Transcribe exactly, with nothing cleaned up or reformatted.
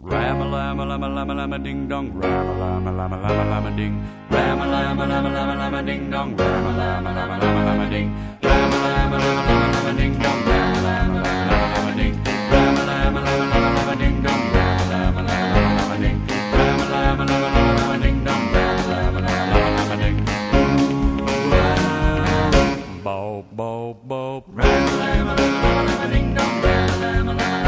Ram-a-lam-a-lam-a-lam-a-lam-a-ding-dong, ram-a-lam-a-lam-a-lam-a-lam-a-ding, ram-a-lam-a-lam-a-lam-a-ding-dong, ram-a-lam-a-lam-a-lam-a-ding, ram-a-lam-a-lam-a-lam-a-ding-dong, ram-a-lam-a-lam-a-lam-a-ding, ram-a-lam-a-lam-a-lam-a-ding-dong, ram-a-lam-a-lam-a-lam-a-ding, ram-a-lam-a-lam-a-lam-a-ding-dong, ram-a-lam-a-lam-a-lam-a-ding. Boop, boop, boop, ram-a-lam-a-lam-a-lam-a-ding-dong, ram-a-lam-a-lam-a-lam-a-ding.